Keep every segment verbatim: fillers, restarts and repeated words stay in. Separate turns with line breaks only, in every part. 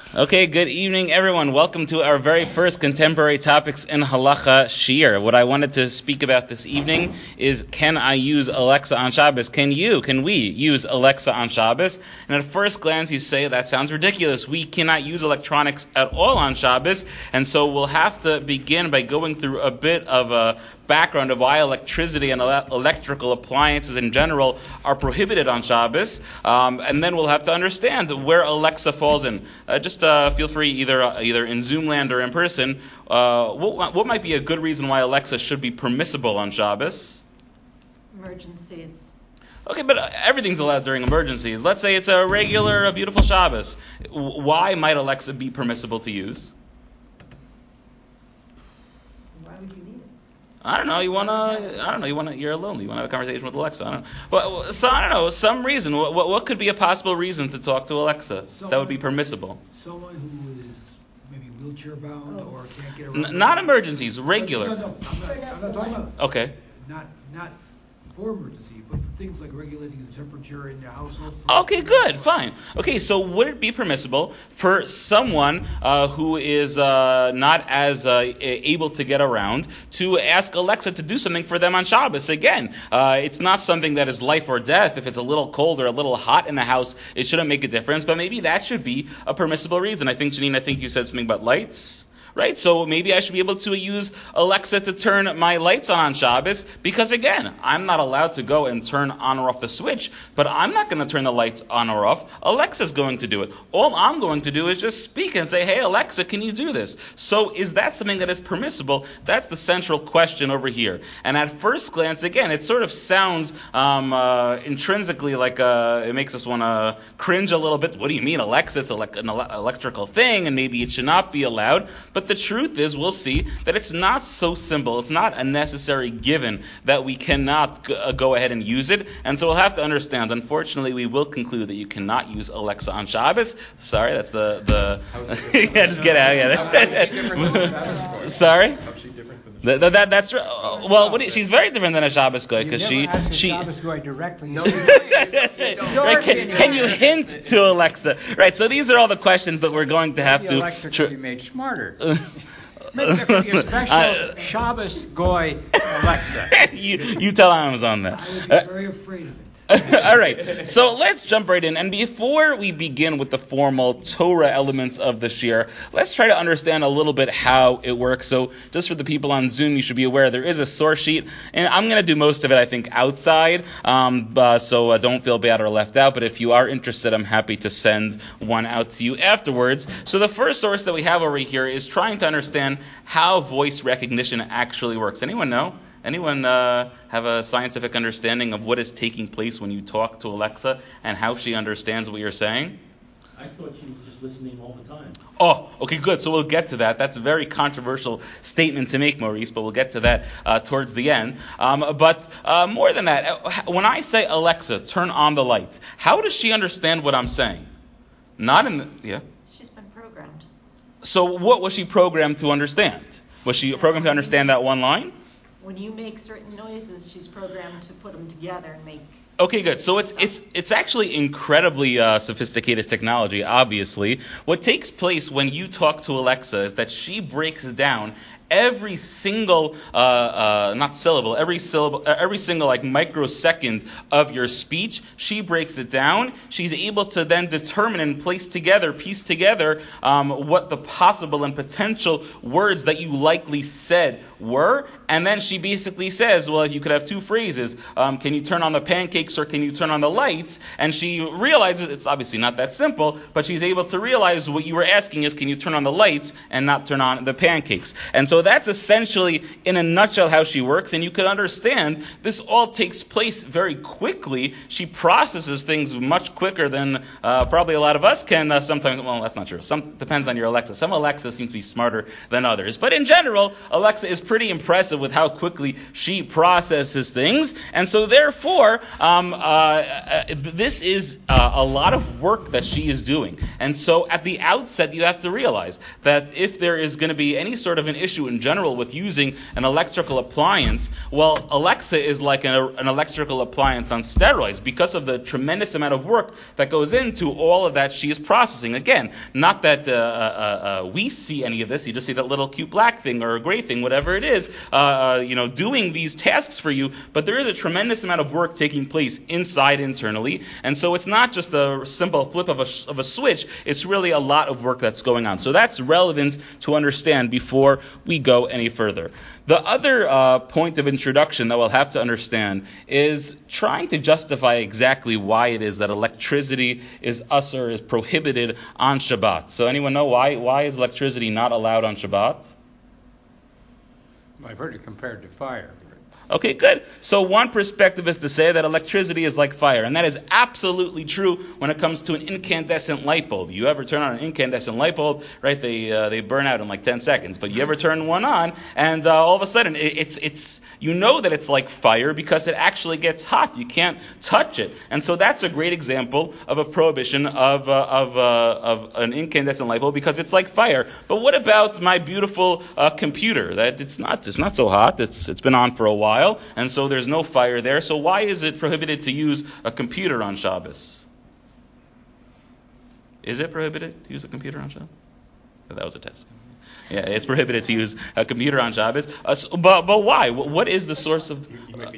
Okay, good evening, everyone. Welcome to our very first Contemporary Topics in Halacha Shiur. What I wanted to speak about this evening is, can I use Alexa on Shabbos? Can you, can we use Alexa on Shabbos? And at first glance, you say, that sounds ridiculous. We cannot use electronics at all on Shabbos, and so we'll have to begin by going through a bit of a background of why electricity and ele- electrical appliances in general are prohibited on Shabbos, um, and then we'll have to understand where Alexa falls in. Uh, just uh, feel free, either uh, either in Zoom land or in person, uh, what, what might be a good reason why Alexa should be permissible on Shabbos?
Emergencies.
Okay, but everything's allowed during emergencies. Let's say it's a regular, a beautiful Shabbos. Why might Alexa be permissible to use?
Why would you need it?
I don't know. You wanna? I don't know. You wanna? You're alone. You wanna have a conversation with Alexa? I don't know. Well, so I don't know. Some reason. What, what, what could be a possible reason to talk to Alexa
someone,
that would be permissible?
Someone who is maybe wheelchair bound or can't get around.
N- not emergencies. Regular.
No, no, I'm not, I'm not talking about.
Okay.
Not not for emergency, but for things like regulating the temperature in your household.
Okay, good, fine. Okay, so would it be permissible for someone uh, who is uh, not as uh, able to get around to ask Alexa to do something for them on Shabbos? Again, uh, it's not something that is life or death. If it's a little cold or a little hot in the house, it shouldn't make a difference, but maybe that should be a permissible reason. I think, Janine, I think you said something about lights. Right, so maybe I should be able to use Alexa to turn my lights on on Shabbos, because again, I'm not allowed to go and turn on or off the switch, but I'm not going to turn the lights on or off. Alexa's going to do it. All I'm going to do is just speak and say, hey, Alexa, can you do this? So is that something that is permissible? That's the central question over here. And at first glance, again, it sort of sounds um, uh, intrinsically like uh, it makes us want to cringe a little bit. What do you mean, Alexa? It's like an ele- electrical thing, and maybe it should not be allowed. But the truth is, we'll see that it's not so simple. It's not a necessary given that we cannot g- uh, go ahead and use it. And so we'll have to understand. Unfortunately, we will conclude that you cannot use Alexa on Shabbos. Sorry, that's the... the yeah, just get out of here. Sorry?
How's she different from the
That, that, that, that's uh, well. What do you, she's very different than a Shabbos guy because she
Ask a
she.
Shabbos guy directly.
No,
Right, can, can you hint to Alexa? Right. So these are all the questions that we're going to have
The
to.
Alexa
tr-
could be made smarter. Maybe there could be a special
Uh,
Shabbos goy Alexa.
you you tell Amazon that.
I would be
Uh,
very afraid of it.
All right, so let's jump right in. And before we begin with the formal Torah elements of the shiur, let's try to understand a little bit how it works. So just for the people on Zoom, you should be aware there is a source sheet. And I'm going to do most of it, I think, outside. Um, uh, so uh, don't feel bad or left out. But if you are interested, I'm happy to send one out to you afterwards. So the first source that we have over here is trying to understand how voice recognition actually works. Anyone know? Anyone uh, have a scientific understanding of what is taking place when you talk to Alexa and how she understands what you're saying?
I thought she was just listening all the time.
Oh, okay, good. So we'll get to that. That's a very controversial statement to make, Maurice, but we'll get to that uh, towards the end. Um, but uh, more than that, when I say, Alexa, turn on the lights, how does she understand what I'm saying? Not in the... Yeah?
She's been programmed.
So what was she programmed to understand? Was she programmed to understand that one line?
When you make certain noises, she's programmed to put them together and make...
Okay, good. So it's it's it's actually incredibly uh, sophisticated technology, obviously. What takes place when you talk to Alexa is that she breaks down every single, uh, uh, not syllable, every syllable, uh, every single like microsecond of your speech. She breaks it down. She's able to then determine and place together, piece together, um, what the possible and potential words that you likely said were. And then she basically says, well, you could have two phrases. Um, can you turn on the pancakes or can you turn on the lights? And she realizes it's obviously not that simple, but she's able to realize what you were asking is, can you turn on the lights and not turn on the pancakes? And so that's essentially, in a nutshell, how she works. And you can understand this all takes place very quickly. She processes things much quicker than uh, probably a lot of us can uh, sometimes. Well, that's not true. Some depends on your Alexa. Some Alexas seem to be smarter than others. But in general, Alexa is pretty impressive with how quickly she processes things. And so therefore, um, um, uh, uh, this is uh, a lot of work that she is doing. And so at the outset, you have to realize that if there is going to be any sort of an issue in general with using an electrical appliance, well, Alexa is like an, an electrical appliance on steroids because of the tremendous amount of work that goes into all of that she is processing. Again, not that uh, uh, uh, we see any of this. You just see that little cute black thing or a gray thing, whatever it is, uh, uh, you know, doing these tasks for you. But there is a tremendous amount of work taking place inside internally. And so it's not just a simple flip of a, of a switch. It's really a lot of work that's going on. So that's relevant to understand before we go any further. The other uh, point of introduction that we'll have to understand is trying to justify exactly why it is that electricity is usher, is prohibited on Shabbat. So anyone know why why is electricity not allowed on Shabbat?
I've heard it compared to fire.
Okay, good. So one perspective is to say that electricity is like fire, and that is absolutely true when it comes to an incandescent light bulb. You ever turn on an incandescent light bulb, right? They uh, they burn out in like ten seconds. But you ever turn one on, and uh, all of a sudden it, it's it's you know that it's like fire because it actually gets hot. You can't touch it, and so that's a great example of a prohibition of uh, of uh, of an incandescent light bulb because it's like fire. But what about my beautiful uh, computer? That it's not it's not so hot. It's it's been on for a while. And so there's no fire there. So why is it prohibited to use a computer on Shabbos? Is it prohibited to use a computer on Shabbos? That was a test. Yeah, it's prohibited to use a computer on Shabbos. Uh, so, but but why? What is the source of? Uh,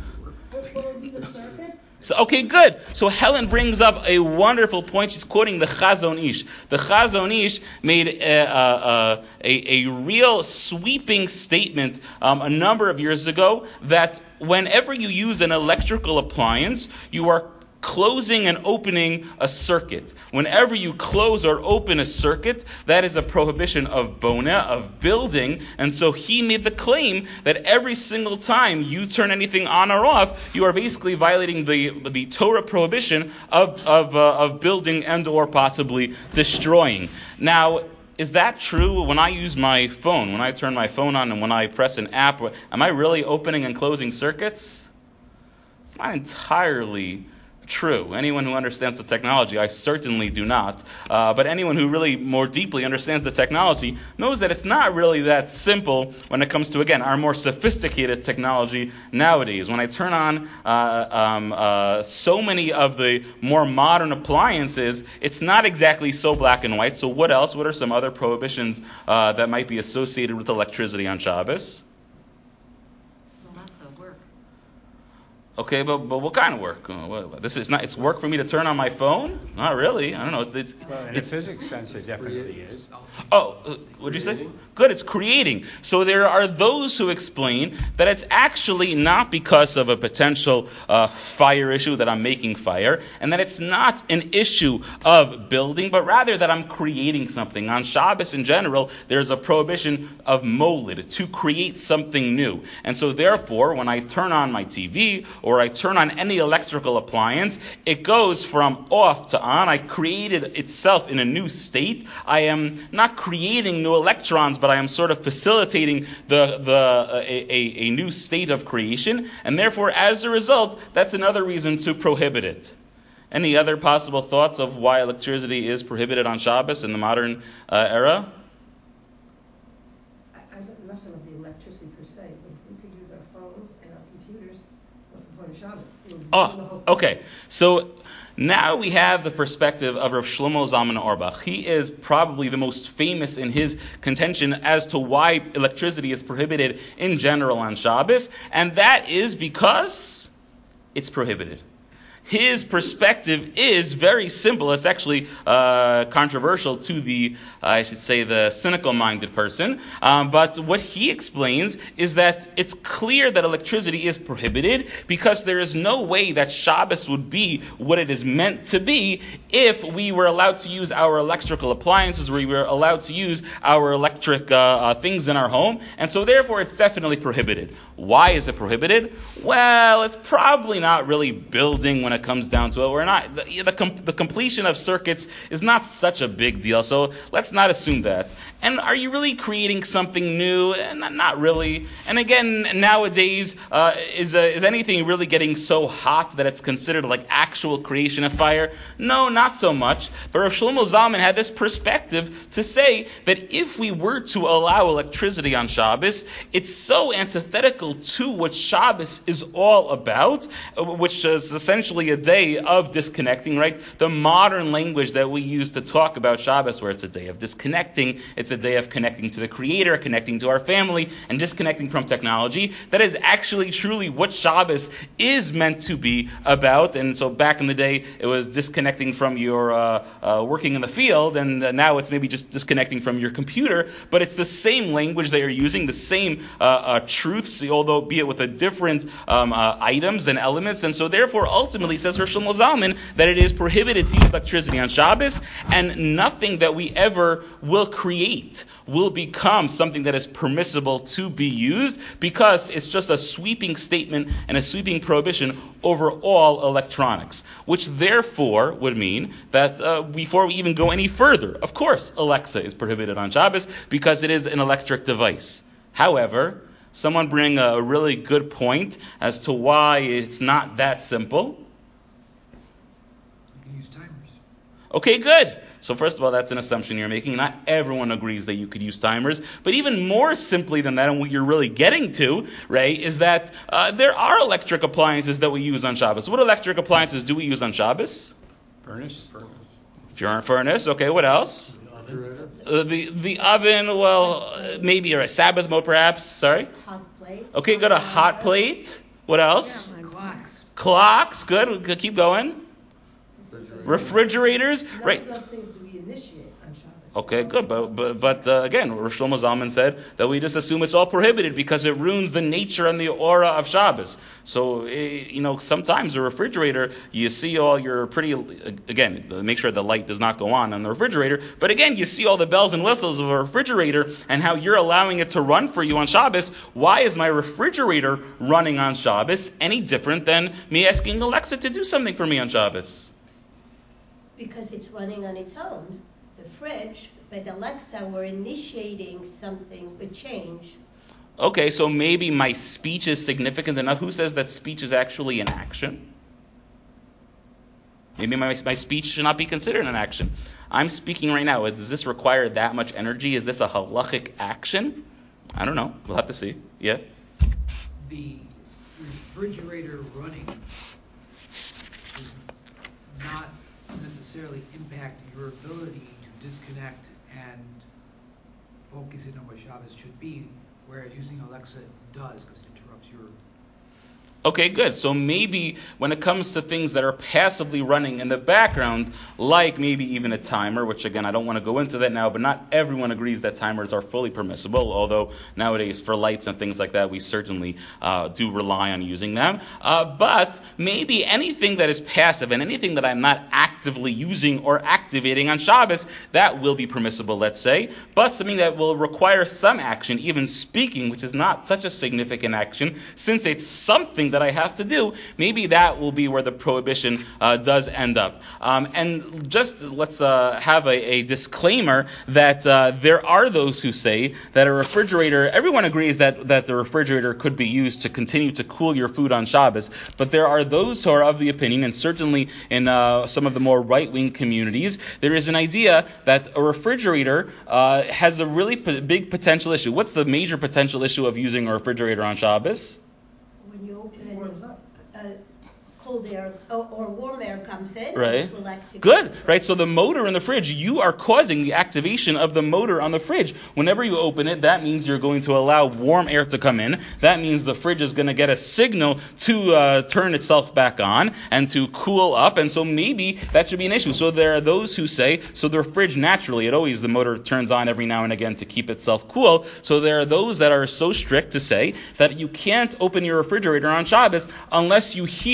So, okay, good. So Helen brings up a wonderful point. She's quoting the Chazon Ish. The Chazon Ish made a, a, a, a real sweeping statement um, a number of years ago that whenever you use an electrical appliance, you are closing and opening a circuit. Whenever you close or open a circuit, that is a prohibition of bona, of building. And so he made the claim that every single time you turn anything on or off, you are basically violating the the Torah prohibition of of uh, of building and or possibly destroying. Now, is that true when I use my phone? When I turn my phone on and when I press an app, am I really opening and closing circuits? It's not entirely true. Anyone who understands the technology, I certainly do not, uh, but anyone who really more deeply understands the technology knows that it's not really that simple when it comes to, again, our more sophisticated technology nowadays. When I turn on uh, um, uh, so many of the more modern appliances, it's not exactly so black and white. So what else? What are some other prohibitions uh, that might be associated with electricity on Shabbos? Okay, but but what kind of work? Uh, what, this is not. It's work for me to turn on my phone? Not really. I don't know. It's it's.
Well, in
it's,
a physics sense, it definitely is.
Oh, uh, what did you say? Good. It's creating. So there are those who explain that it's actually not because of a potential uh, fire issue that I'm making fire, and that it's not an issue of building, but rather that I'm creating something. On Shabbos in general, there's a prohibition of molid, to create something new, and so therefore, when I turn on my T V or I turn on any electrical appliance, it goes from off to on. I created itself in a new state. I am not creating new electrons, but I am sort of facilitating the the uh, a, a, a new state of creation, and therefore, as a result, that's another reason to prohibit it. Any other possible thoughts of why electricity is prohibited on Shabbos in the modern uh, era?
I, I'm not sure about the electricity per se, but if we could use our phones and our computers, what's the point of Shabbos? It would ruin the whole
Oh, okay. So now we have the perspective of Rav Shlomo Zalman Auerbach. He is probably the most famous in his contention as to why electricity is prohibited in general on Shabbos, and that is because it's prohibited. His perspective is very simple. It's actually uh, controversial to the, uh, I should say, the cynical-minded person. Um, but what he explains is that it's clear that electricity is prohibited because there is no way that Shabbos would be what it is meant to be if we were allowed to use our electrical appliances, we were allowed to use our electric uh, uh, things in our home. And so therefore it's definitely prohibited. Why is it prohibited? Well, it's probably not really building when when it comes down to it. We're not the the, com- the completion of circuits is not such a big deal. So let's not assume that. And are you really creating something new? Eh, Not, not really. And again, nowadays, uh, is uh, is anything really getting so hot that it's considered like actual creation of fire? No, not so much. But Rav Shlomo Zalman had this perspective to say that if we were to allow electricity on Shabbos, it's so antithetical to what Shabbos is all about, uh, which is essentially a day of disconnecting, right? The modern language that we use to talk about Shabbos, where it's a day of disconnecting, it's a day of connecting to the Creator, connecting to our family, and disconnecting from technology. That is actually truly what Shabbos is meant to be about. And so back in the day, it was disconnecting from your uh, uh, working in the field, and uh, now it's maybe just disconnecting from your computer. But it's the same language they are using, the same uh, uh, truths, although be it with a different um, uh, items and elements. And so therefore, ultimately, says Rav Shlomo Zalman, that it is prohibited to use electricity on Shabbos, and nothing that we ever will create will become something that is permissible to be used, because it's just a sweeping statement and a sweeping prohibition over all electronics, which therefore would mean that uh, before we even go any further, of course, Alexa is prohibited on Shabbos because it is an electric device. However, someone bring a really good point as to why it's not that simple.
You can use timers.
Okay, good. So first of all, that's an assumption you're making. Not everyone agrees that you could use timers. But even more simply than that, and what you're really getting to, right, is that uh, there are electric appliances that we use on Shabbos. What electric appliances do we use on Shabbos?
Furnace?
If you're on a furnace, okay, what else?
Refrigerator.
Uh, the the oven, well, uh, maybe, or a Sabbath mode perhaps. Sorry?
Hot plate.
Okay, good. A hot plate. What else?
Clocks.
Clocks. Good. Good, keep going. Refrigerators.
None
Right.
of those things do we initiate on Shabbos.
Okay, good. But but, but uh, again, Rav Shlomo Zalman said that we just assume it's all prohibited because it ruins the nature and the aura of Shabbos. So, eh, you know, sometimes a refrigerator, you see all your pretty, again, make sure the light does not go on on the refrigerator. But again, you see all the bells and whistles of a refrigerator and how you're allowing it to run for you on Shabbos. Why is my refrigerator running on Shabbos any different than me asking Alexa to do something for me on Shabbos?
Because it's running on its own, the fridge, but Alexa, we're initiating something, a change.
Okay, so maybe my speech is significant enough. Who says that speech is actually an action? Maybe my, my speech should not be considered an action. I'm speaking right now. Does this require that much energy? Is this a halachic action? I don't know. We'll have to see. Yeah?
The refrigerator running is not necessarily impacting your ability to disconnect and focus in on what Shabbos should be, whereas using Alexa does, because it interrupts your...
Okay, good. So maybe when it comes to things that are passively running in the background, like maybe even a timer, which again, I don't want to go into that now, but not everyone agrees that timers are fully permissible, although nowadays for lights and things like that, we certainly uh, do rely on using them. Uh, but maybe anything that is passive and anything that I'm not actively using or activating on Shabbos, that will be permissible, let's say. But something that will require some action, even speaking, which is not such a significant action, since it's something that I have to do, maybe that will be where the prohibition uh, does end up. Um, and just let's uh, have a, a disclaimer that uh, there are those who say that a refrigerator, everyone agrees that, that the refrigerator could be used to continue to cool your food on Shabbos, but there are those who are of the opinion, and certainly in uh, some of the more right-wing communities, there is an idea that a refrigerator uh, has a really p- big potential issue. What's the major potential issue of using a refrigerator on Shabbos?
When you open
It warms up.
uh, cold air or, or warm air comes in,
Right.
it will activate.
Good, right? So the motor in the fridge, you are causing the activation of the motor on the fridge. Whenever you open it, that means you're going to allow warm air to come in. That means the fridge is going to get a signal to uh, turn itself back on and to cool up. And so maybe that should be an issue. So there are those who say, so the fridge naturally, it always, the motor turns on every now and again to keep itself cool. So there are those that are so strict to say that you can't open your refrigerator on Shabbos unless you hear the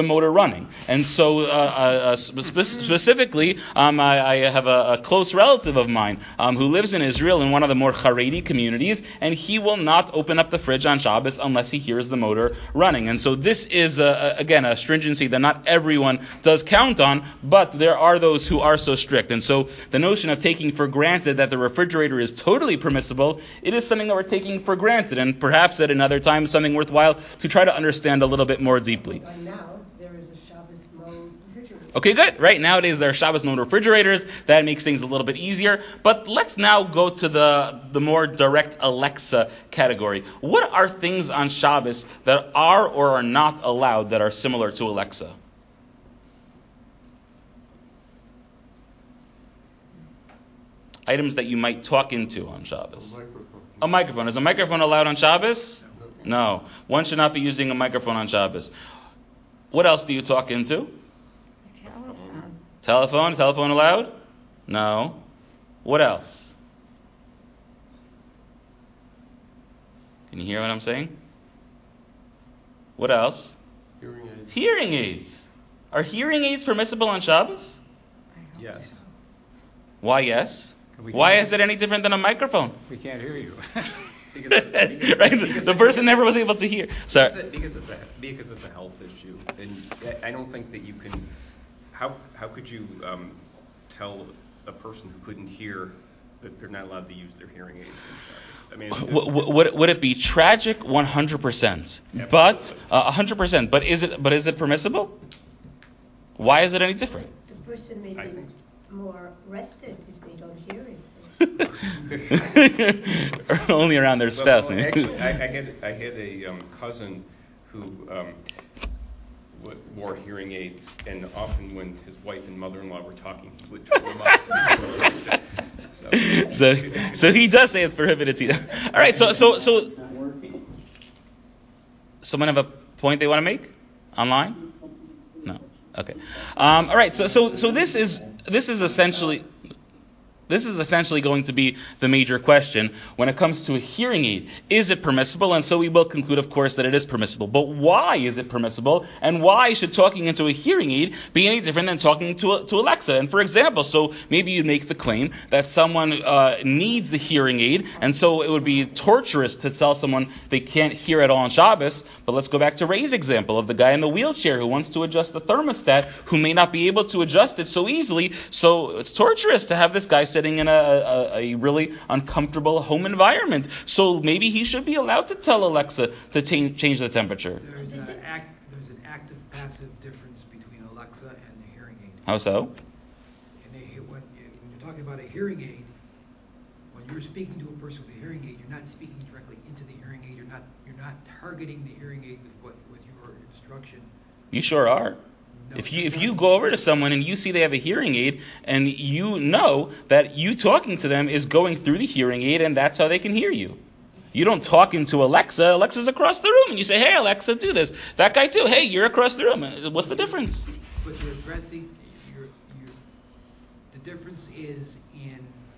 the motor running. And so uh, uh, spe- specifically, um, I, I have a, a close relative of mine um, who lives in Israel in one of the more Haredi communities, and he will not open up the fridge on Shabbos unless he hears the motor running. And so this is, uh, again, a stringency that not everyone does count on, but there are those who are so strict. And so the notion of taking for granted that the refrigerator is totally permissible, it is something that we're taking for granted, and perhaps at another time something worthwhile to try to understand a little bit more deeply.
By now, there is a Shabbos mode refrigerator.
Okay, good. Right, nowadays there are Shabbos mode refrigerators. That makes things a little bit easier. But let's now go to the, the more direct Alexa category. What are things on Shabbos that are or are not allowed that are similar to Alexa? Items that you might talk into on Shabbos.
A microphone.
A microphone. Is a microphone allowed on Shabbos? No. One should not be using a microphone on Shabbos. What else do you talk into?
Telephone.
Telephone? Telephone allowed? No. What else? Can you hear what I'm saying? What else?
Hearing aids.
Hearing aids. Are hearing aids permissible on Shabbos?
Yes.
Why yes?
We
Why
can't-
is it any different than a microphone?
We can't hear you.
Because, because,
Right?
because
The person never was able to hear. Sorry.
Because, it, because it's a because it's a health issue, and I- I don't think that you can. How how could you um, tell a person who couldn't hear that they're not allowed to use their hearing aids? I mean,
W- w- would, would it be tragic? one hundred percent. But uh, one hundred percent. But is it but is it permissible? Why is it any different?
The person may
I
be
think
more rested if they don't hear it.
Only around their spouse.
Well,
maybe.
actually, I, I had I had a um, cousin who um, w- wore hearing aids, and often when his wife and mother-in-law were talking, he would turn them up. so,
so, so he does say it's prohibited to. All right. So, so, so. Someone have a point they want to make online? No. Okay. Um, all right. So, so, so this is this is essentially. This is essentially going to be the major question when it comes to a hearing aid. Is it permissible? And so we will conclude, of course, that it is permissible. But why is it permissible? And why should talking into a hearing aid be any different than talking to a, to Alexa? And for example, so maybe you make the claim that someone uh, needs the hearing aid, and so it would be torturous to tell someone they can't hear at all on Shabbos. But let's go back to Ray's example of the guy in the wheelchair who wants to adjust the thermostat, who may not be able to adjust it so easily. So it's torturous to have this guy sitting in a, a, a really uncomfortable home environment. So maybe he should be allowed to tell Alexa to change, change the temperature.
There's an act, there's an active-passive difference between Alexa and the hearing aid.
How so?
And they, when, when you're talking about a hearing aid, when you're speaking to a person with a hearing aid, you're not speaking directly into the hearing aid. You're not you're not targeting the hearing aid with what with your instruction.
You sure are.
No,
If you
you're
if
not.
you go over to someone and you see they have a hearing aid and you know that you talking to them is going through the hearing aid and that's how they can hear you. You don't talk into Alexa. Alexa's across the room and you say, "Hey Alexa, do this." That guy too. "Hey, you're across the room." What's the difference?
But you're addressing you're, you're, the difference is in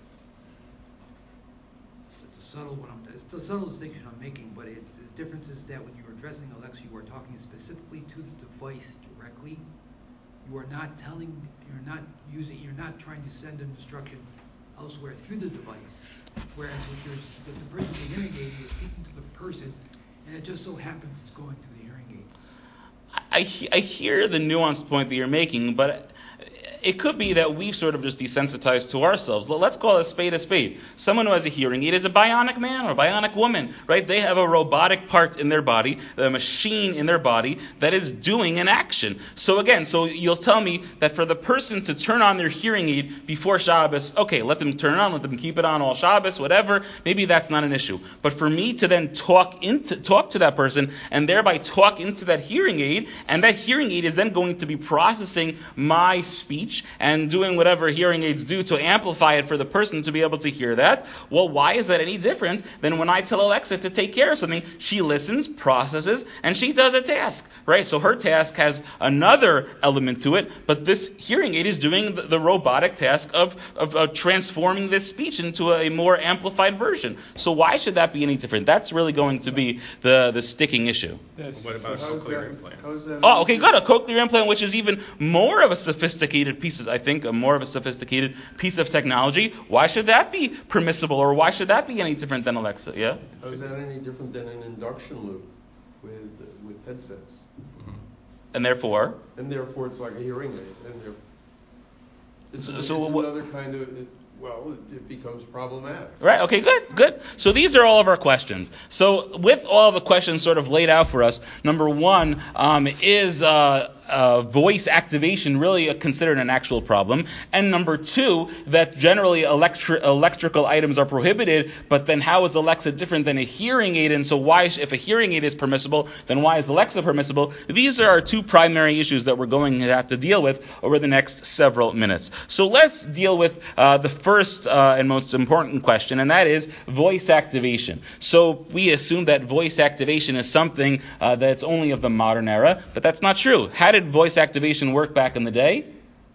it's a subtle one. I'm, it's a subtle distinction I'm making, but it's the difference is that when you're addressing Alexa, you are talking specifically to the device directly. You are not telling, you're not using, you're not trying to send an instruction elsewhere through the device. Whereas with, your, with the person with the hearing aid, you're speaking to the person, and it just so happens it's going through the hearing aid.
I, he- I hear the nuanced point that you're making, but it could be that we've sort of just desensitized to ourselves. Let- Let's call a spade a spade. Someone who has a hearing aid is a bionic man or a bionic woman, right? They have a robotic part in their body, a machine in their body that is doing an action. So again, so you'll tell me that for the person to turn on their hearing aid before Shabbos, okay, let them turn it on, let them keep it on all Shabbos, whatever, maybe that's not an issue. But for me to then talk into talk to that person and thereby talk into that hearing aid, and that hearing aid is then going to be processing my speech speech and doing whatever hearing aids do to amplify it for the person to be able to hear that. Well, why is that any different than when I tell Alexa to take care of something? She listens, processes, and she does a task, right? So her task has another element to it, but this hearing aid is doing the, the robotic task of, of uh, transforming this speech into a more amplified version. So why should that be any different? That's really going to be the, the sticking issue.
What about a cochlear implant?
Oh, okay, good. A cochlear implant, which is even more of a sophisticated piece of, I think, a more of a sophisticated piece of technology. Why should that be permissible, or why should that be any different than Alexa? Yeah?
How is that any different than an induction loop with with headsets?
And therefore?
And therefore, it's like a hearing aid. And therefore, it's,
So-
it's
so what-
another kind of, it, well, it, it becomes problematic.
Right, okay, good, good. So these are all of our questions. So with all the questions sort of laid out for us, number one, um, is uh, uh, voice activation really a, considered an actual problem? And number two, that generally electri- electrical items are prohibited, but then how is Alexa different than a hearing aid? And so why, if a hearing aid is permissible, then why is Alexa permissible? These are our two primary issues that we're going to have to deal with over the next several minutes. So let's deal with uh, the first uh, and most important question, and that is voice activation. So we assume that voice activation is something uh, that's only of the modern era, but that's not true. How did voice activation work back in the day?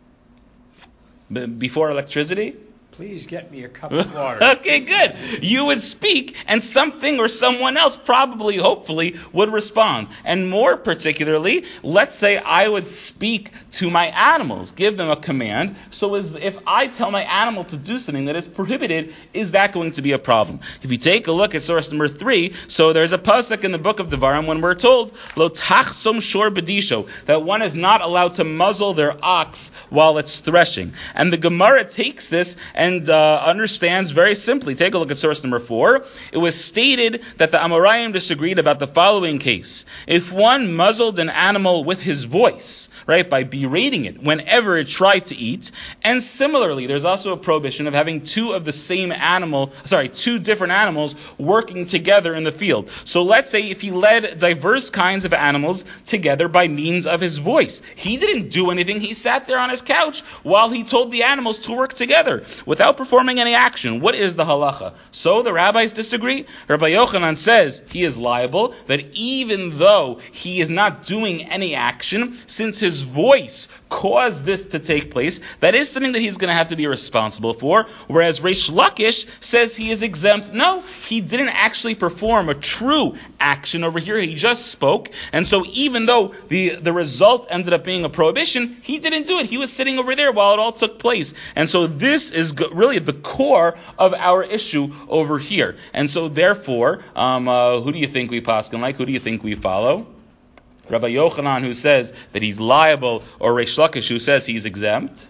B- before electricity?
Please get me a cup of water.
Okay, good. You would speak, and something or someone else probably, hopefully, would respond. And more particularly, let's say I would speak to my animals, give them a command. So as if I tell my animal to do something that is prohibited, is that going to be a problem? If you take a look at source number three, so there's a pasuk in the book of Devarim when we're told, Lo tachsom shor bedisho, that one is not allowed to muzzle their ox while it's threshing. And the Gemara takes this and And uh, understands very simply. Take a look at source number four. It was stated that the Amoraim disagreed about the following case. If one muzzled an animal with his voice, right, by berating it whenever it tried to eat, and similarly, there's also a prohibition of having two of the same animal, sorry, two different animals working together in the field. So let's say if he led diverse kinds of animals together by means of his voice. He didn't do anything. He sat there on his couch while he told the animals to work together without performing any action. What is the halacha? So the rabbis disagree. Rabbi Yochanan says he is liable, that even though he is not doing any action, since his voice caused this to take place, that is something that he's going to have to be responsible for. Whereas Reish Lakish says he is exempt. No, he didn't actually perform a true action over here. He just spoke. And so even though the, the result ended up being a prohibition, he didn't do it. He was sitting over there while it all took place. And so this is really the core of our issue over here. And so therefore, um, uh, who do you think we paskin like? Who do you think we follow? Rabbi Yochanan, who says that he's liable, or Reish Lakish, who says he's exempt?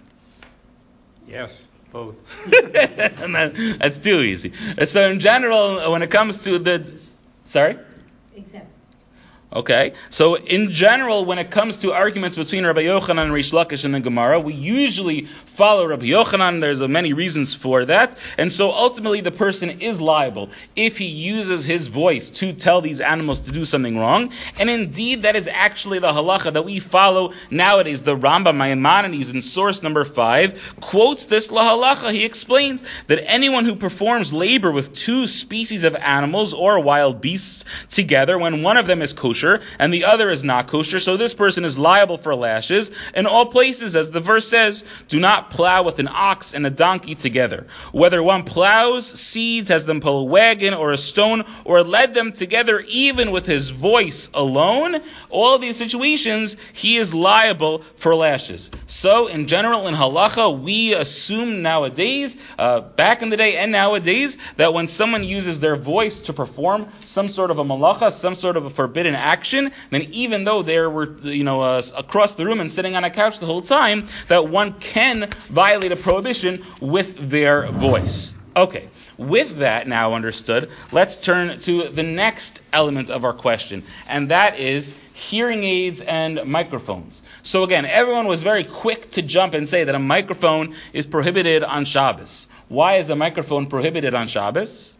Yes, both.
And then, that's too easy. So in general, when it comes to the... Sorry?
Exempt.
Okay, so in general, when it comes to arguments between Rabbi Yochanan and Reish Lakish in the Gemara, we usually follow Rabbi Yochanan. There's uh, many reasons for that, and so ultimately the person is liable if he uses his voice to tell these animals to do something wrong. And indeed, that is actually the halacha that we follow nowadays. The Rambam Maimonides in source number five quotes this lahalacha. He explains that anyone who performs labor with two species of animals or wild beasts together, when one of them is kosher and the other is not kosher, so this person is liable for lashes. In all places, as the verse says, do not plow with an ox and a donkey together. Whether one plows, seeds, has them pull a wagon or a stone, or led them together even with his voice alone, all of these situations, he is liable for lashes. So, in general, in halacha, we assume nowadays, uh, back in the day and nowadays, that when someone uses their voice to perform some sort of a malacha, some sort of a forbidden action, then even though they were, you know, uh, across the room and sitting on a couch the whole time, that one can violate a prohibition with their voice. Okay, with that now understood, let's turn to the next element of our question, and that is hearing aids and microphones. So again, everyone was very quick to jump and say that a microphone is prohibited on Shabbos. Why is a microphone prohibited on Shabbos?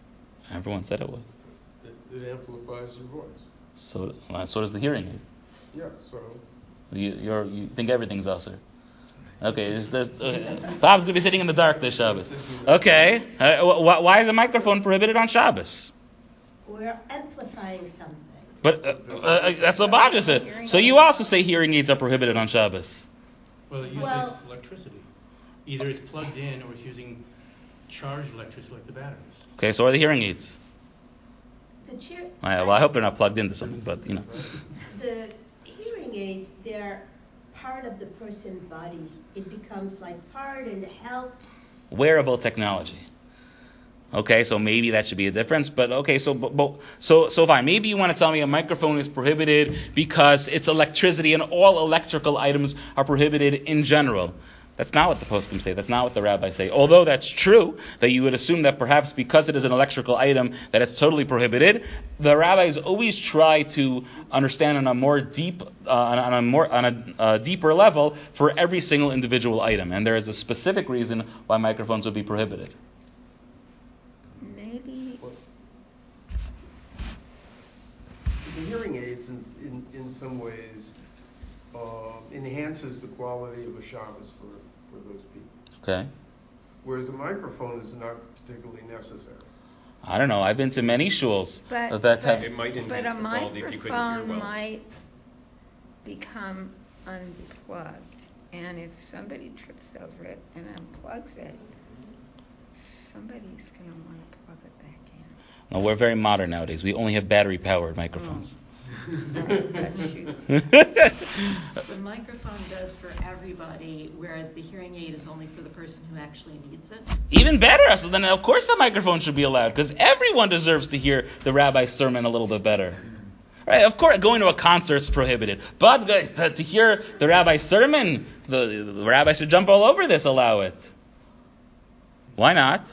Everyone said it was.
It, it amplifies your voice.
So, uh, so does the hearing aid.
Yeah, so.
You you're, you think everything's usher. Okay, there's, there's, uh, Bob's going to be sitting in the dark this Shabbos. Okay, uh, wh- why is a microphone prohibited on Shabbos?
We're amplifying something.
But uh, uh, that's what Bob just said. So you also say hearing aids are prohibited on Shabbos.
Well, it uses
Well-
electricity. Either it's plugged in or it's using charged electricity like the batteries.
Okay, so are the hearing aids?
The chair.
All right, well, I hope they're not plugged into something, but you know.
The hearing aids, they're part of the person's body. It becomes like part in the health.
Wearable technology. Okay, so maybe that should be a difference, but okay, so but, but, so so fine. Maybe you want to tell me a microphone is prohibited because it's electricity and all electrical items are prohibited in general. That's not what the poskim say. That's not what the rabbis say. Although that's true, that you would assume that perhaps because it is an electrical item that it's totally prohibited, the rabbis always try to understand on a more deep, uh, on a more on a uh, deeper level for every single individual item, and there is a specific reason why microphones would be prohibited.
Maybe.
The hearing aids, in in, in some ways, uh, enhances the quality of a Shabbos for, for those people.
Okay.
Whereas a microphone is not particularly necessary.
I don't know. I've been to many shuls
But,
that
but,
have.
It might
but
enhance
a
the quality if you couldn't hear
microphone
well.
might become unplugged, and if somebody trips over it and unplugs it, somebody's going to want to plug it back in.
No, we're very modern nowadays. We only have battery-powered microphones.
That, that shoots.
The microphone does for everybody, whereas the hearing aid is only for the person who actually needs it.
Even better. So then, of course, the microphone should be allowed because everyone deserves to hear the rabbi's sermon a little bit better. Right? Of course, going to a concert is prohibited, but to, to hear the rabbi's sermon, the, the rabbi should jump all over this. Allow it. Why not?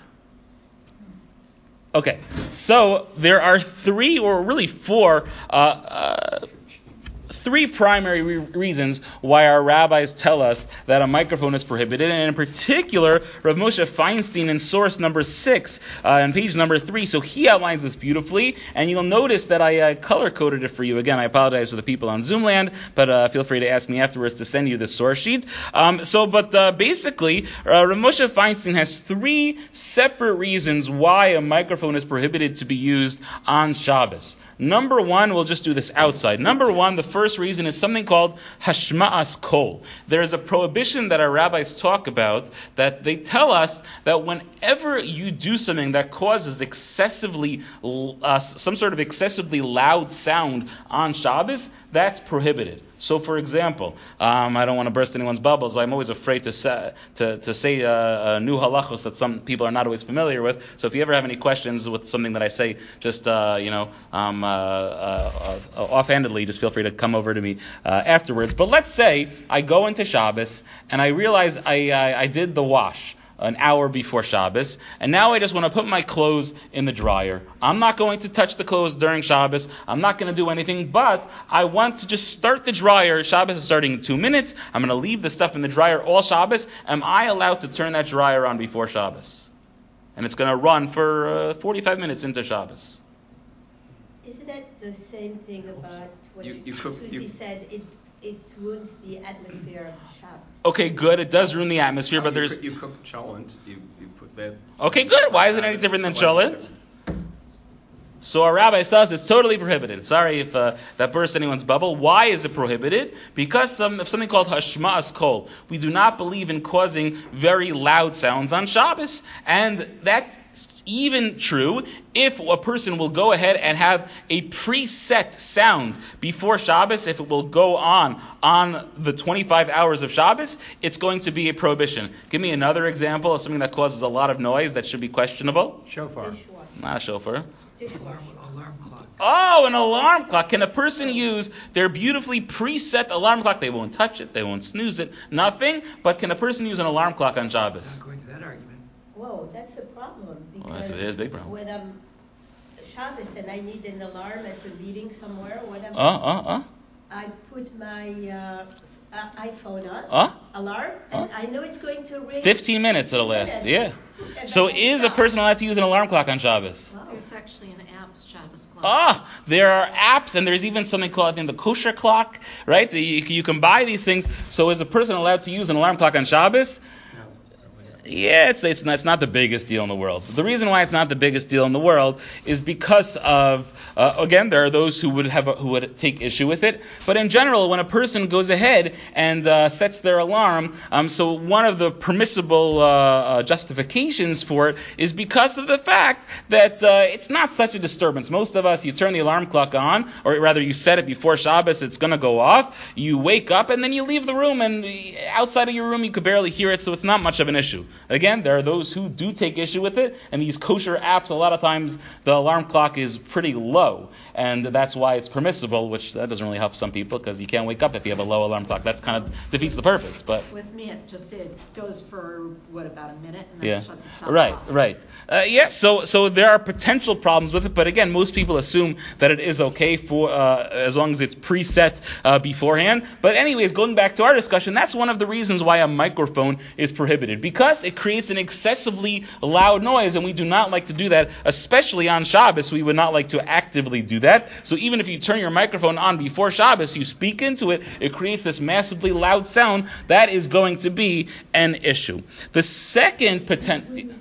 Okay, so there are three, or really four, uh, uh, three primary re- reasons why our rabbis tell us that a microphone is prohibited, and in particular, Rav Moshe Feinstein in source number six, uh, on page number three, so he outlines this beautifully, and you'll notice that I uh, color-coded it for you. Again, I apologize for the people on Zoomland, but uh, feel free to ask me afterwards to send you the source sheet. Um, so, but uh, basically, uh, Rav Moshe Feinstein has three separate reasons why a microphone is prohibited to be used on Shabbos. Number one, we'll just do this outside. Number one, the first reason is something called hashma'as kol. There is a prohibition that our rabbis talk about that they tell us that whenever you do something that causes excessively, uh, some sort of excessively loud sound on Shabbos, that's prohibited. So, for example, um, I don't want to burst anyone's bubbles. I'm always afraid to say, to, to say uh, uh, new halachos that some people are not always familiar with. So, if you ever have any questions with something that I say, just uh, you know, um, uh, uh, uh, offhandedly, just feel free to come over to me uh, afterwards. But let's say I go into Shabbos and I realize I I, I did the wash an hour before Shabbos, and now I just want to put my clothes in the dryer. I'm not going to touch the clothes during Shabbos. I'm not going to do anything, but I want to just start the dryer. Shabbos is starting in two minutes. I'm going to leave the stuff in the dryer all Shabbos. Am I allowed to turn that dryer on before Shabbos? And it's going to run for uh, forty-five minutes into Shabbos.
Isn't it the same thing about what
You- you cook-
Susie
you-
said? It it ruins the atmosphere of Shabbos.
Okay, good. It does ruin the atmosphere,
Oh,
but
you
there's...
cook- You cook cholent, you, you put that...
Okay, good. Why is it any different than
So why is
cholent?
it different?
So our rabbi tells us it's totally prohibited. Sorry if uh, that burst anyone's bubble. Why is it prohibited? Because some, of something called hashma'as kol. We do not believe in causing very loud sounds on Shabbos. And that's even true if a person will go ahead and have a preset sound before Shabbos. If it will go on on the twenty-five hours of Shabbos, it's going to be a prohibition. Give me another example of something that causes a lot of noise that should be questionable.
Shofar.
Dishwasher.
Not a shofar.
Dishwasher.
Alarm, alarm clock.
Oh, an alarm clock. Can a person use their beautifully preset alarm clock? They won't touch it. They won't snooze it. Nothing. But can a person use an alarm clock on Shabbos?
Not going to that argument.
Whoa, that's a problem because
Well, that's a- it is a big problem.
when I'm Shabbos and I need an alarm at the meeting somewhere, whatever,
Uh, uh, uh.
I put my uh, uh, iPhone on,
Uh?
alarm, and I know it's going to ring.
Fifteen minutes it'll last.
minutes.
Yeah.
And
So
then I
is a
stop.
person allowed to use an alarm clock on Shabbos?
Wow.
There's actually an app, Shabbos Clock.
Ah, there are apps, and there's even something called, I think, the kosher clock, right? You, you can buy these things. So is a person allowed to use an alarm clock on Shabbos? Yeah, it's it's not, it's not the biggest deal in the world. The reason why it's not the biggest deal in the world is because of uh, again, there are those who would have a, who would take issue with it. But in general, when a person goes ahead and uh, sets their alarm, um, so one of the permissible uh, uh, justifications for it is because of the fact that uh, it's not such a disturbance. Most of us, you turn the alarm clock on, or rather, you set it before Shabbos. It's going to go off. You wake up and then you leave the room, and outside of your room, you could barely hear it. So it's not much of an issue. Again, there are those who do take issue with it, and these kosher apps, a lot of times the alarm clock is pretty low, and that's why it's permissible, which that doesn't really help some people, because you can't wake up if you have a low alarm clock. That's kind of defeats the purpose. But
with me, it just it goes for, what, about a minute, and then
yeah.
it shuts itself
right,
off.
Right, right. Uh, yeah, so so there are potential problems with it, but again, most people assume that it is okay for uh, as long as it's preset uh, beforehand. But anyways, going back to our discussion, that's one of the reasons why a microphone is prohibited, because it creates an excessively loud noise, and we do not like to do that, especially on Shabbos. We would not like to actively do that. So even if you turn your microphone on before Shabbos, you speak into it, it creates this massively loud sound. That is going to be an issue. The second potential...
Is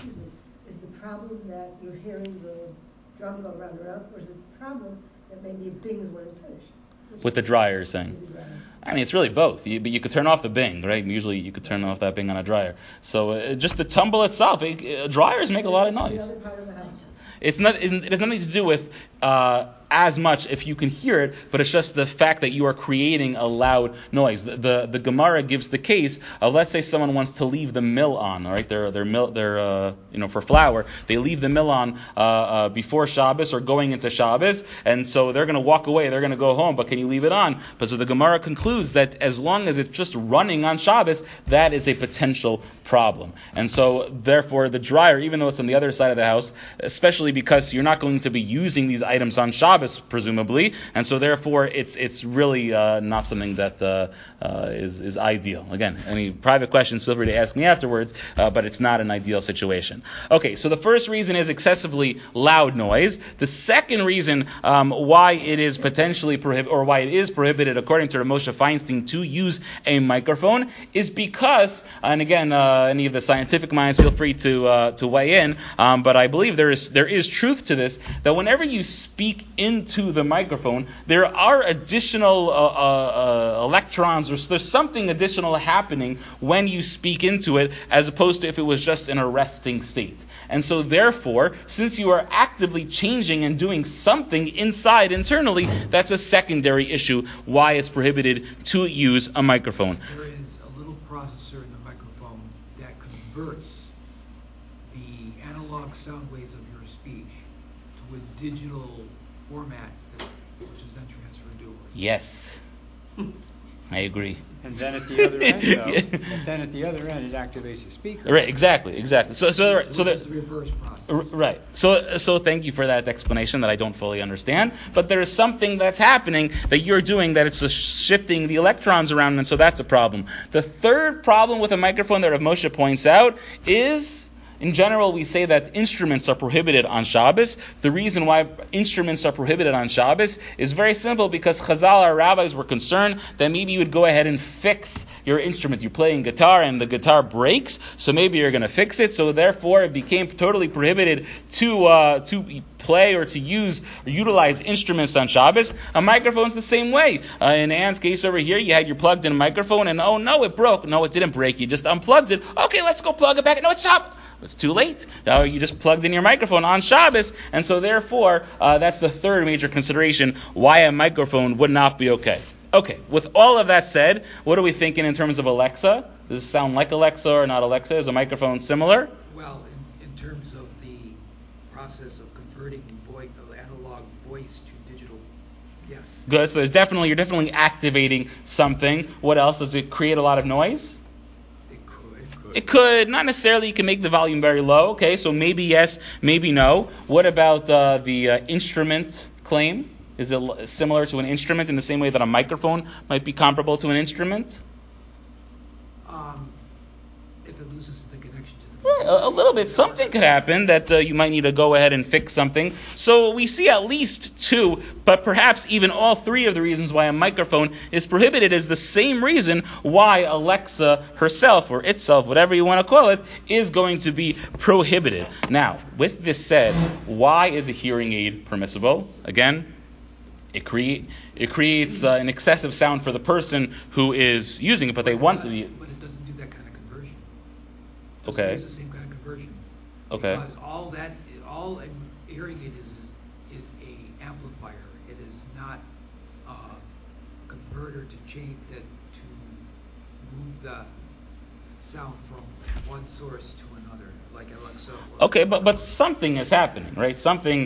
the problem that you're hearing the drum go round and round, or is the problem that maybe it bings when it's finished? Which
With the dryer, you're saying? I mean, it's really both. You, but you could turn off the Bing, right? Usually you could turn off that Bing on a dryer. So uh, just the tumble itself, it, uh, dryers make a lot of noise.
The other part of the house.
It's not. It has nothing to do with uh, as much if you can hear it, but it's just the fact that you are creating a loud noise. The the, the Gemara gives the case of, let's say someone wants to leave the mill on, all right? Their their mill, their uh, you know, for flour, they leave the mill on uh, uh, before Shabbos or going into Shabbos, and so they're going to walk away. They're going to go home, but can you leave it on? But so the Gemara concludes that as long as it's just running on Shabbos, that is a potential problem. And so therefore, the dryer, even though it's on the other side of the house, especially because you're not going to be using these items on Shabbos, presumably, and so therefore it's it's really uh, not something that uh, uh, is is ideal. Again, any private questions, feel free to ask me afterwards, uh, but it's not an ideal situation. Okay, so the first reason is excessively loud noise. The second reason um, why it is potentially prohibited, or why it is prohibited, according to Moshe Feinstein, to use a microphone is because, and again, uh, any of the scientific minds, feel free to uh, to weigh in, um, but I believe there is there is truth to this, that whenever you speak into the microphone, there are additional uh, uh, uh, electrons, or there's something additional happening when you speak into it, as opposed to if it was just in a resting state. And so therefore, since you are actively changing and doing something inside internally, that's a secondary issue why it's prohibited to use a microphone.
There is a little processor in the microphone that converts the analog sound waves of your speech to a digital format, that, which is then transferred to a...
Yes, I agree.
And then at the other end, though, and then at the other end, it activates the speaker.
Right, exactly, exactly. So, so, so
Which is
that,
the reverse process.
R- Right. So so thank you for that explanation that I don't fully understand. But there is something that's happening that you're doing that it's just shifting the electrons around, and so that's a problem. The third problem with a microphone that Rav Moshe points out is, in general, we say that instruments are prohibited on Shabbos. The reason why instruments are prohibited on Shabbos is very simple, because Chazal, our rabbis, were concerned that maybe you would go ahead and fix your instrument. You're playing guitar and the guitar breaks, so maybe you're going to fix it. So therefore, it became totally prohibited to uh, to play or to use or utilize instruments on Shabbos. A microphone's the same way. Uh, in Anne's case over here, you had your plugged-in microphone, and oh no, it broke. No, it didn't break. You just unplugged it. Okay, let's go plug it back. No, it's Shabbos. It's too late. Now you just plugged in your microphone on Shabbos, and so therefore, uh, that's the third major consideration why a microphone would not be okay. Okay, with all of that said, what are we thinking in terms of Alexa? Does it sound like Alexa or not Alexa? Is a microphone similar?
Well, in, in terms of the process of converting voice, the analog voice to digital, yes.
Good. So there's definitely you're definitely activating something. What else? Does it create a lot of noise?
It could.
It could. Not necessarily. You can make the volume very low. Okay, so maybe yes, maybe no. What about uh, the uh, instrument claim? Is it l- similar to an instrument in the same way that a microphone might be comparable to an instrument?
Um, if it loses the connection to the
Right, a, a little bit. Something could happen that uh, you might need to go ahead and fix something. So we see at least two, but perhaps even all three of the reasons why a microphone is prohibited is the same reason why Alexa herself, or itself, whatever you want to call it, is going to be prohibited. Now, with this said, why is a hearing aid permissible? Again, it, create, it creates uh, an excessive sound for the person who is using it, but they want the...
But it doesn't do that kind of conversion. It doesn't
Okay.
use the same kind of conversion.
Okay.
Because all that, all a hearing aid is, is a amplifier. It is not a converter to change, that to move the sound from one source to another, like Alexa. Or
Okay, but but something is happening, right? Something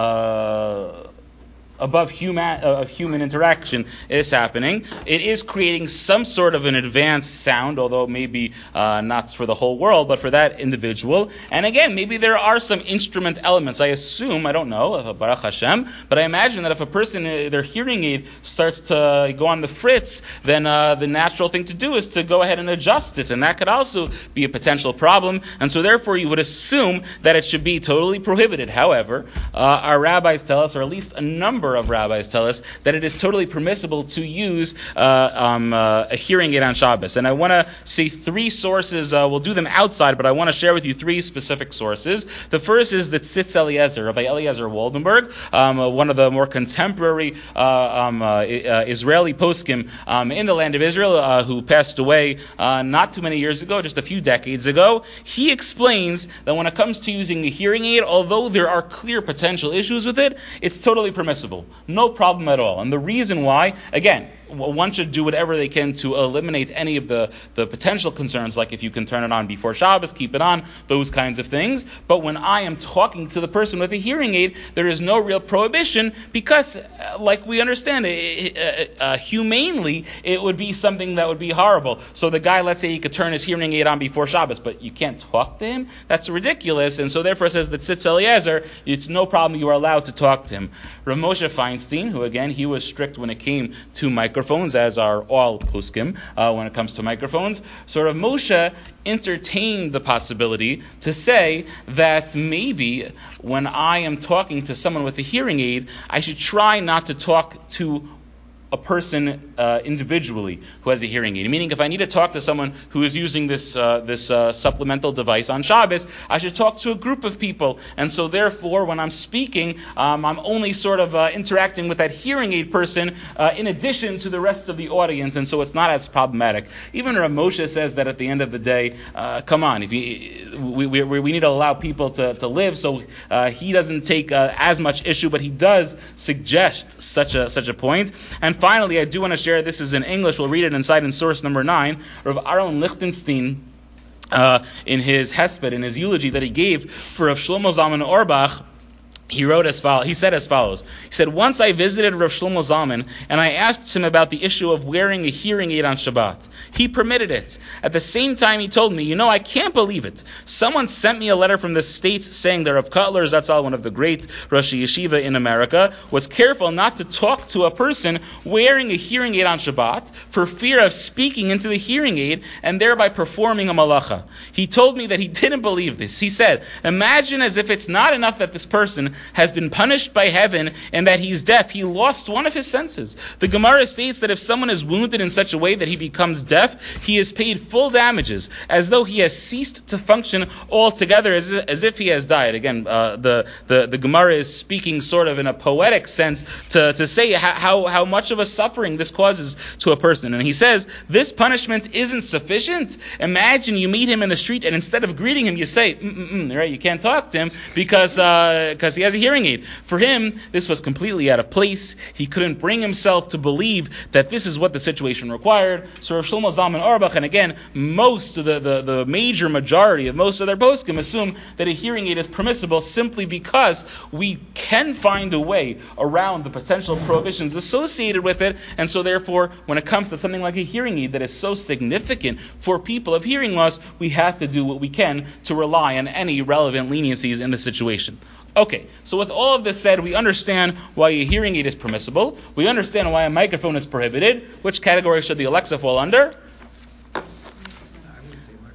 uh, above human uh, of human interaction is happening. It is creating some sort of an advanced sound, although maybe uh, not for the whole world, but for that individual. And again, maybe there are some instrument elements. I assume, I don't know, Baruch Hashem, but I imagine that if a person, uh, their hearing aid starts to go on the fritz, then uh, the natural thing to do is to go ahead and adjust it, and that could also be a potential problem. And so therefore you would assume that it should be totally prohibited. However, uh, our rabbis tell us, or at least a number of rabbis tell us, that it is totally permissible to use uh, um, uh, a hearing aid on Shabbos. And I want to say three sources. Uh, we'll do them outside, but I want to share with you three specific sources. The first is the Tzitz Eliezer, Rabbi Eliezer Waldenberg, um, uh, one of the more contemporary uh, um, uh, uh, Israeli poskim um, in the land of Israel, uh, who passed away uh, not too many years ago, just a few decades ago. He explains that when it comes to using a hearing aid, although there are clear potential issues with it, it's totally permissible. No problem at all. And the reason why, again, one should do whatever they can to eliminate any of the, the potential concerns, like if you can turn it on before Shabbos, keep it on, those kinds of things. But when I am talking to the person with a hearing aid, there is no real prohibition because, uh, like we understand, it, uh, uh, humanely, it would be something that would be horrible. So the guy, let's say he could turn his hearing aid on before Shabbos, but you can't talk to him? That's ridiculous. And so therefore it says that Tzitz Eliezer, it's no problem, you are allowed to talk to him. Rav Moshe Feinstein, who again, he was strict when it came to microphones, microphones, as are all poskim uh, when it comes to microphones. So Rav Moshe entertained the possibility to say that maybe when I am talking to someone with a hearing aid, I should try not to talk to a person uh, individually who has a hearing aid. Meaning, if I need to talk to someone who is using this uh, this uh, supplemental device on Shabbos, I should talk to a group of people. And so, therefore, when I'm speaking, um, I'm only sort of uh, interacting with that hearing aid person uh, in addition to the rest of the audience. And so, it's not as problematic. Even Rav Moshe says that at the end of the day, uh, come on, if you, we, we we need to allow people to, to live. So uh, he doesn't take uh, as much issue, but he does suggest such a such a point. And finally, I do want to share, this is in English, we'll read it inside in source number nine, Rav Aaron Lichtenstein, uh, in his hesped, in his eulogy that he gave for Rav Shlomo Zalman Auerbach, he wrote as follows. He said as follows. He said, once I visited Rav Shlomo Zalman and I asked him about the issue of wearing a hearing aid on Shabbat. He permitted it. At the same time, he told me, you know, I can't believe it. Someone sent me a letter from the States saying that Rav Kotler Zatzal, one of the great Rosh Yeshiva in America, was careful not to talk to a person wearing a hearing aid on Shabbat for fear of speaking into the hearing aid and thereby performing a malacha. He told me that he didn't believe this. He said, imagine as if it's not enough that this person has been punished by heaven and that he's deaf. He lost one of his senses. The Gemara states that if someone is wounded in such a way that he becomes deaf, he is paid full damages, as though he has ceased to function altogether, as, as if he has died. Again, uh, the, the, the Gemara is speaking sort of in a poetic sense to, to say how, how much of a suffering this causes to a person. And he says, this punishment isn't sufficient. Imagine you meet him in the street and instead of greeting him, you say, mm-mm-mm, right? You can't talk to him because uh, because he has a hearing aid. For him, this was completely out of place. He couldn't bring himself to believe that this is what the situation required. So Rav Shlomo Zalman Auerbach, and again, most of the, the, the major majority of most of their poskim assume that a hearing aid is permissible simply because we can find a way around the potential prohibitions associated with it. And so therefore, when it comes to something like a hearing aid that is so significant for people of hearing loss, we have to do what we can to rely on any relevant leniencies in the situation. Okay, so with all of this said, we understand why a hearing aid is permissible. We understand why a microphone is prohibited. Which category should the Alexa fall under?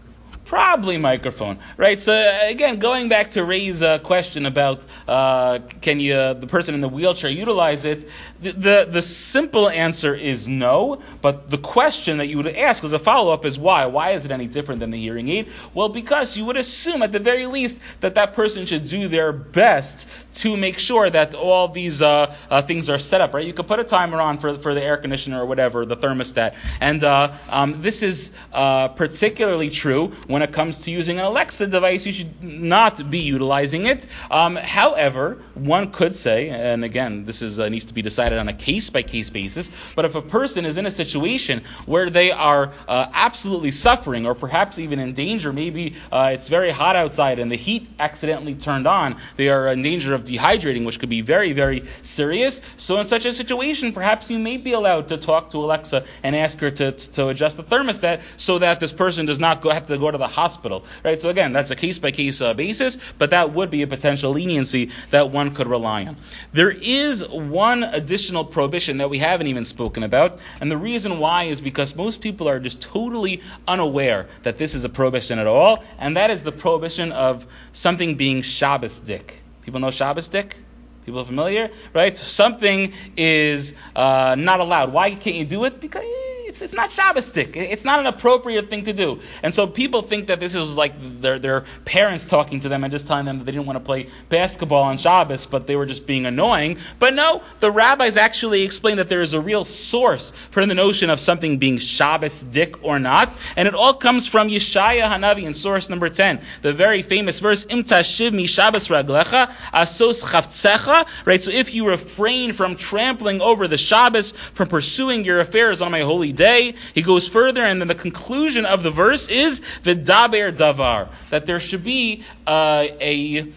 Probably microphone, right? So uh, again, going back to Ray's uh, question about uh, can you uh, the person in the wheelchair utilize it, the, the the simple answer is no. But the question that you would ask as a follow-up is why? Why is it any different than the hearing aid? Well, because you would assume at the very least that that person should do their best to make sure that all these uh, uh, things are set up, right? You could put a timer on for for the air conditioner or whatever, the thermostat, and uh, um, this is uh, particularly true when it comes to using an Alexa device. You should not be utilizing it. Um, however, one could say, and again, this is uh, needs to be decided on a case-by-case basis, but if a person is in a situation where they are uh, absolutely suffering or perhaps even in danger, maybe uh, it's very hot outside and the heat accidentally turned on, they are in danger of dehydrating, which could be very, very serious. So in such a situation, perhaps you may be allowed to talk to Alexa and ask her to, to adjust the thermostat so that this person does not go, have to go to the hospital, right? So again, that's a case-by-case uh, basis, but that would be a potential leniency that one could rely on. There is one additional prohibition that we haven't even spoken about, and the reason why is because most people are just totally unaware that this is a prohibition at all, and that is the prohibition of something being Shabbos-dik. People know Shabbos-dik? People familiar? Right? So something is uh, not allowed. Why can't you do it? Because it's, it's not Shabbos-dik. It's not an appropriate thing to do. And so people think that this is like their, their parents talking to them and just telling them that they didn't want to play basketball on Shabbos, but they were just being annoying. But no, the rabbis actually explain that there is a real source for the notion of something being Shabbos-dik or not. And it all comes from Yeshaya Hanavi in source number ten. The very famous verse, Im tashiv mi Shabbos raglecha, asos chavtzecha. Right, so if you refrain from trampling over the Shabbos, from pursuing your affairs on my holy day, he goes further, and then the conclusion of the verse is v'daber davar, that there should be uh, a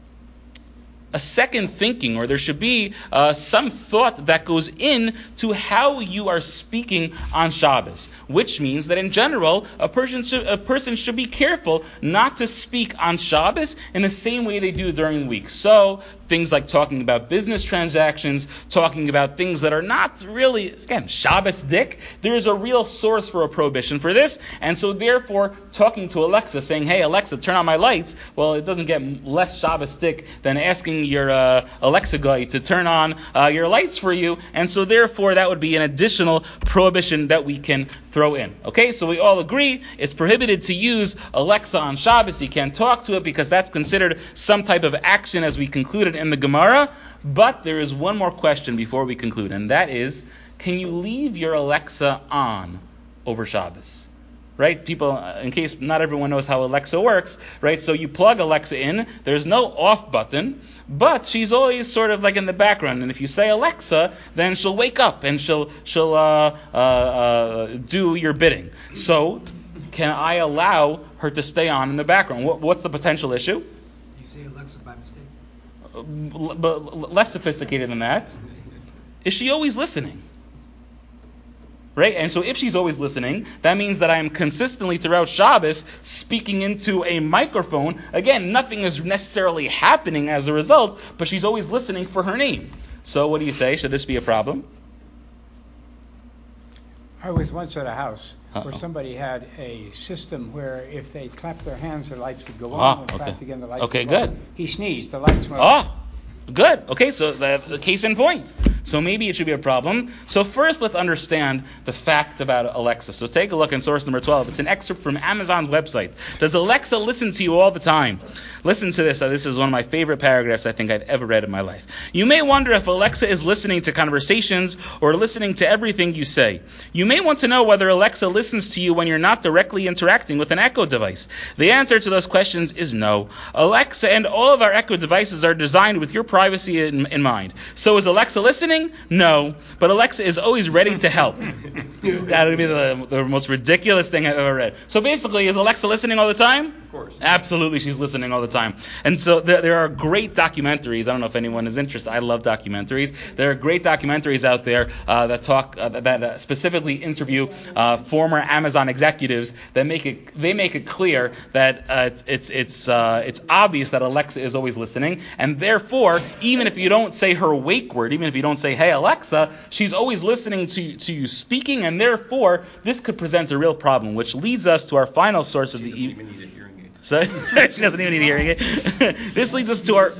a second thinking, or there should be uh, some thought that goes in to how you are speaking on Shabbos, which means that in general, a person should, a person should be careful not to speak on Shabbos in the same way they do during the week. So things like talking about business transactions, talking about things that are not really, again, Shabbos-dik, there is a real source for a prohibition for this, and so therefore talking to Alexa, saying, hey Alexa, turn on my lights, well, it doesn't get less Shabbos-dik than asking your uh, Alexa guy to turn on uh, your lights for you, and so therefore that would be an additional prohibition that we can throw in. Okay, so we all agree it's prohibited to use Alexa on Shabbos. You can't talk to it because that's considered some type of action, as we concluded in the Gemara. But there is one more question before we conclude, and that is, can you leave your Alexa on over Shabbos? Right? People, in case not everyone knows how Alexa works, right? So you plug Alexa in, there's no off button, but she's always sort of like in the background. And if you say Alexa, then she'll wake up and she'll she'll uh, uh, uh, do your bidding. So can I allow her to stay on in the background? What, what's the potential issue?
You say Alexa by mistake.
Uh, but less sophisticated than that. Is she always listening? Right? And so if she's always listening, that means that I am consistently throughout Shabbos speaking into a microphone. Again, nothing is necessarily happening as a result, but she's always listening for her name. So what do you say? Should this be a problem?
I was once at a house
Uh-oh.
where somebody had a system where if they clapped their hands, the lights would go
Oh,
on. When
okay.
clapped again, the lights
Okay,
would go
good.
on. He sneezed, the lights went
Oh, good. Okay, so the, the case in point. So maybe it should be a problem. So first, let's understand the fact about Alexa. So take a look in source number twelve. It's an excerpt from Amazon's website. Does Alexa listen to you all the time? Listen to this. Uh, this is one of my favorite paragraphs I think I've ever read in my life. You may wonder if Alexa is listening to conversations or listening to everything you say. You may want to know whether Alexa listens to you when you're not directly interacting with an Echo device. The answer to those questions is no. Alexa and all of our Echo devices are designed with your privacy in, in mind. So is Alexa listening? No, but Alexa is always ready to help. It's got to be the, the most ridiculous thing I've ever read. So basically, is Alexa listening all the time?
Of course.
Absolutely, she's listening all the time. And so there, there are great documentaries. I don't know if anyone is interested. I love documentaries. There are great documentaries out there uh, that talk uh, that uh, specifically interview uh, former Amazon executives that make it they make it clear that uh, it's it's it's, uh, it's obvious that Alexa is always listening, and therefore even if you don't say her wake word, even if you don't say "Hey Alexa," she's always listening to to you speaking, and therefore this could present a real problem, which leads us to our final source of
She
the
doesn't
e-
even need a hearing aid.
So she doesn't even need a hearing aid. This leads us to our.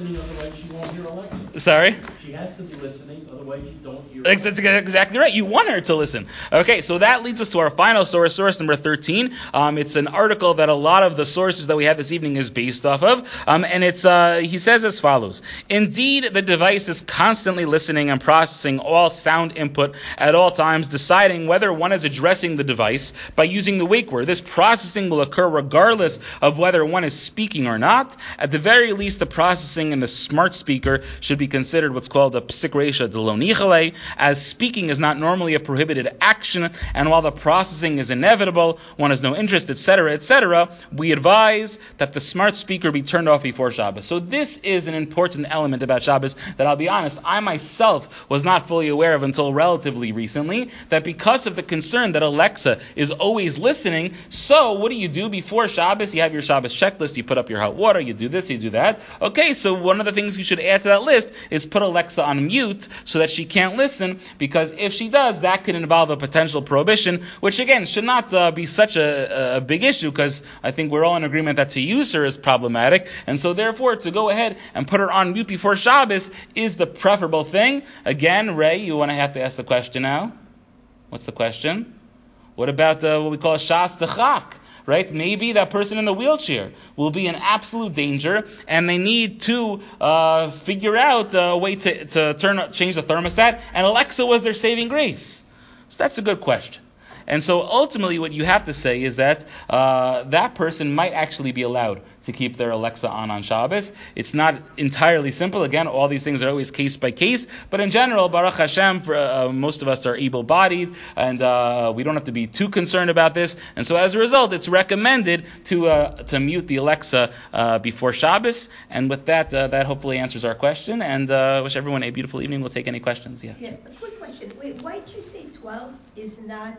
Sorry?
She has to be listening, otherwise you don't hear.
That's exactly right. You want her to listen. Okay, so that leads us to our final source, source number thirteen. Um, it's an article that a lot of the sources that we have this evening is based off of. Um, and it's uh, he says as follows. Indeed, the device is constantly listening and processing all sound input at all times, deciding whether one is addressing the device by using the wake word. This processing will occur regardless of whether one is speaking or not. At the very least, the processing in the smart speaker should be considered what's called a psik reisha de lo nichale, as speaking is not normally a prohibited action, and while the processing is inevitable, one has no interest, et cetera, et cetera, we advise that the smart speaker be turned off before Shabbos. So this is an important element about Shabbos that I'll be honest, I myself was not fully aware of until relatively recently, that because of the concern that Alexa is always listening, so what do you do before Shabbos? You have your Shabbos checklist, you put up your hot water, you do this, you do that. Okay, so one of the things you should add to that list is put Alexa on mute so that she can't listen, because if she does, that could involve a potential prohibition, which again should not uh, be such a, a big issue, because I think we're all in agreement that to use her is problematic, and so therefore to go ahead and put her on mute before Shabbos is the preferable thing. Again, Ray, you want to have to ask the question now? What's the question? What about uh, what we call a shas techak? Right? Maybe that person in the wheelchair will be in absolute danger, and they need to uh, figure out a way to, to turn change the thermostat, and Alexa was their saving grace. So that's a good question. And so ultimately what you have to say is that uh, that person might actually be allowed to keep their Alexa on on Shabbos. It's not entirely simple. Again, all these things are always case by case. But in general, Baruch Hashem, for, uh, most of us are able-bodied, and uh, we don't have to be too concerned about this. And so as a result, it's recommended to uh, to mute the Alexa uh, before Shabbos. And with that, uh, that hopefully answers our question. And uh, wish everyone a beautiful evening. We'll take any questions. Yeah.
Yeah, a quick question. Wait, why did you say twelve is not...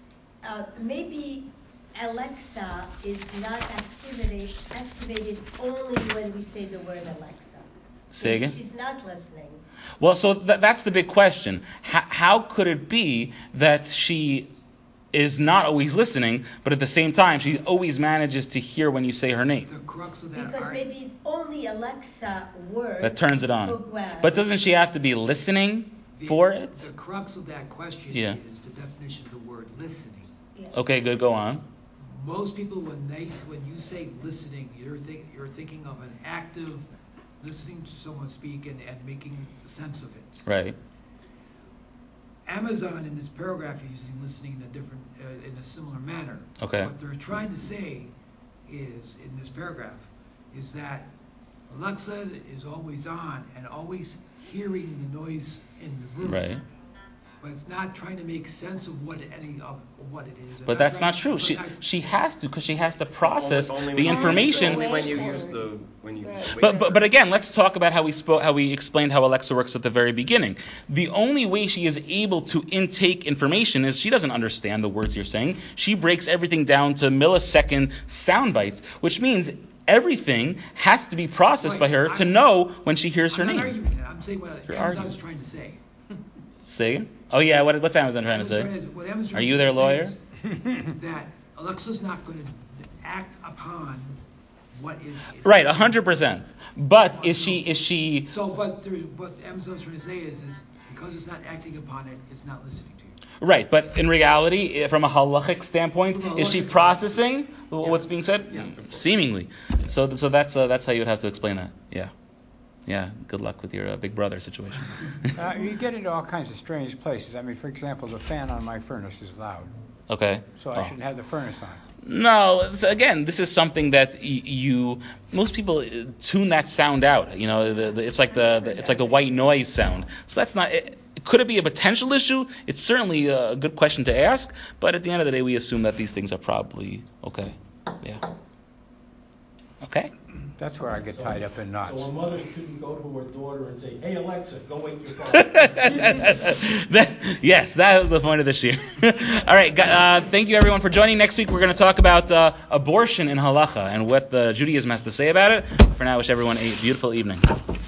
Uh, maybe Alexa is not activated, activated only when we say the word Alexa.
Say again?
She's not listening.
Well, so th- that's the big question. H- how could it be that she is not always listening, but at the same time she always manages to hear when you say her name?
The crux of that
Because
art-
maybe only Alexa word
That turns it on.
programmed.
But doesn't she have to be listening
the,
for it?
The crux of that question
Yeah.
is the definition of the word listening.
Yeah.
Okay, good. Go on.
Most people, when they when you say listening, you're think, you're thinking of an active listening to someone speak and, and making sense of it.
Right.
Amazon in this paragraph is using listening in a different uh, in a similar manner.
Okay.
What they're trying to say is in this paragraph is that Alexa is always on and always hearing the noise in the room.
Right.
But it's not trying to make sense of what any of what it is.
But that's not
trying-
true. She
not-
she has to, because she has to process
Only- only
the
when-
information.
Only when you use the when you. Use the
But, but but again, let's talk about how we spoke, how we explained how Alexa works at the very beginning. The only way she is able to intake information is she doesn't understand the words you're saying. She breaks everything down to millisecond sound bites, which means everything has to be processed
Right.
by her to
I'm-
know when she hears her
I'm not
name.
arguing that. I'm saying what
You're
Amazon's
arguing.
trying to say.
Say again? Oh yeah, what, what's Amazon trying to say?
Amazon's trying to- what Amazon's
Are you
trying
their
to say
lawyer?
is that Alexa's not going to act upon what is
Right, a hundred percent. But is she is she?
So, but there, what Amazon's trying to say is, is because it's not acting upon it, it's not listening to you.
Right, but in reality, eh, from a halachic standpoint,
From a
is she
halachic
processing
Yeah.
what's being said?
Yeah.
Seemingly. So so that's uh, that's how you would have to explain that. Yeah. Yeah, good luck with your uh, big brother situation.
Uh, you get into all kinds of strange places. I mean, for example, the fan on my furnace is loud,
Okay.
so I
Oh.
shouldn't have the furnace on.
No, it's- again, this is something that y- you most people uh, tune that sound out. You know, the, the, it's like the, the it's like the white noise sound. So that's not. It, could it be a potential issue? It's certainly a good question to ask. But at the end of the day, we assume that these things are probably okay. Yeah. Okay.
That's where I get tied up in knots.
So a mother couldn't go to her daughter and say, "Hey Alexa, go wake your father."
that, yes, that was the point of this year. All right, uh, thank you everyone for joining. Next week we're going to talk about uh, abortion in halacha and what the Judaism has to say about it. For now, I wish everyone a beautiful evening.